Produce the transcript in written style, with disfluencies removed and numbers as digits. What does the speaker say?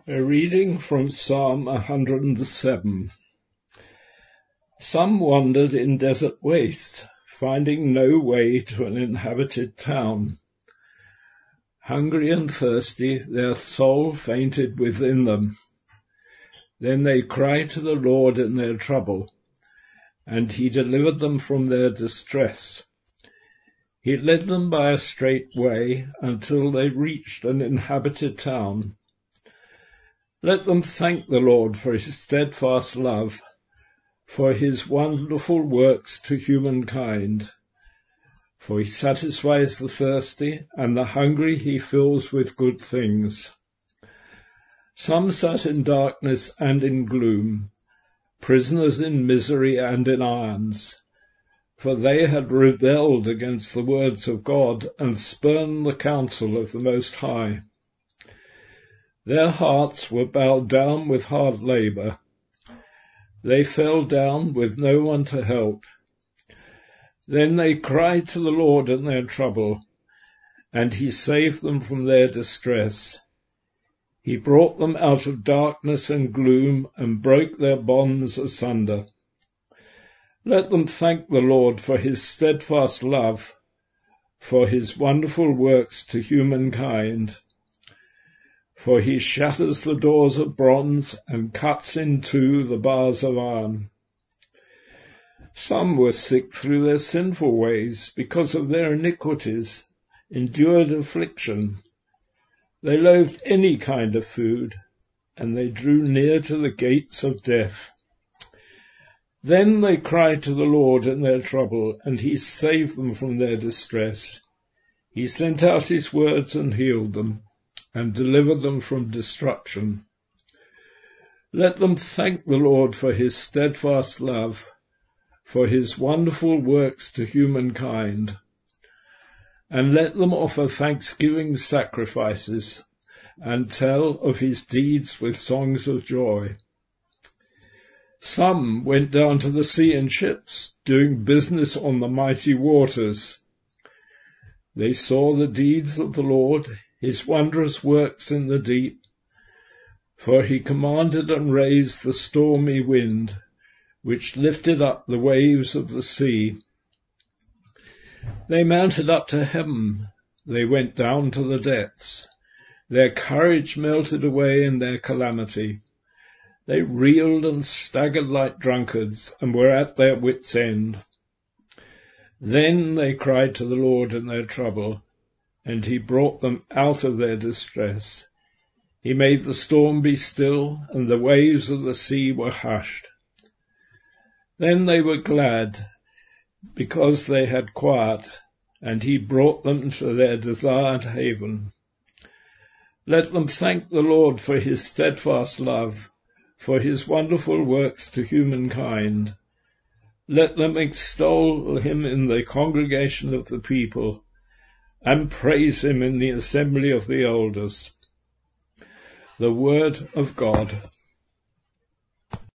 A reading from Psalm 107. Some wandered in desert waste, finding no way to an inhabited town. Hungry and thirsty, their soul fainted within them. Then they cried to the Lord in their trouble, and he delivered them from their distress. He led them by a straight way until they reached an inhabited town. Let them thank the Lord for his steadfast love, for his wonderful works to humankind. For he satisfies the thirsty, and the hungry he fills with good things. Some sat in darkness and in gloom, prisoners in misery and in irons, for they had rebelled against the words of God and spurned the counsel of the Most High. Their hearts were bowed down with hard labor. They fell down with no one to help. Then they cried to the Lord in their trouble, and he saved them from their distress. He brought them out of darkness and gloom and broke their bonds asunder. Let them thank the Lord for his steadfast love, for his wonderful works to humankind. For he shatters the doors of bronze and cuts in two the bars of iron. Some were sick through their sinful ways because of their iniquities, endured affliction. They loathed any kind of food, and they drew near to the gates of death. Then they cried to the Lord in their trouble, and he saved them from their distress. He sent out his words and healed them, and delivered them from destruction. Let them thank the Lord for his steadfast love, for his wonderful works to humankind. And let them offer thanksgiving sacrifices, and tell of his deeds with songs of joy. Some went down to the sea in ships, doing business on the mighty waters. They saw the deeds of the Lord, his wondrous works in the deep, for he commanded and raised the stormy wind, which lifted up the waves of the sea. They mounted up to heaven, they went down to the depths. Their courage melted away in their calamity. They reeled and staggered like drunkards, and were at their wits' end. Then they cried to the Lord in their trouble, and he brought them out of their distress. He made the storm be still, and the waves of the sea were hushed. Then they were glad, because they had quiet, and he brought them to their desired haven. Let them thank the Lord for his steadfast love, for his wonderful works to humankind. Let them extol him in the congregation of the people, and praise him in the assembly of the elders. The word of God.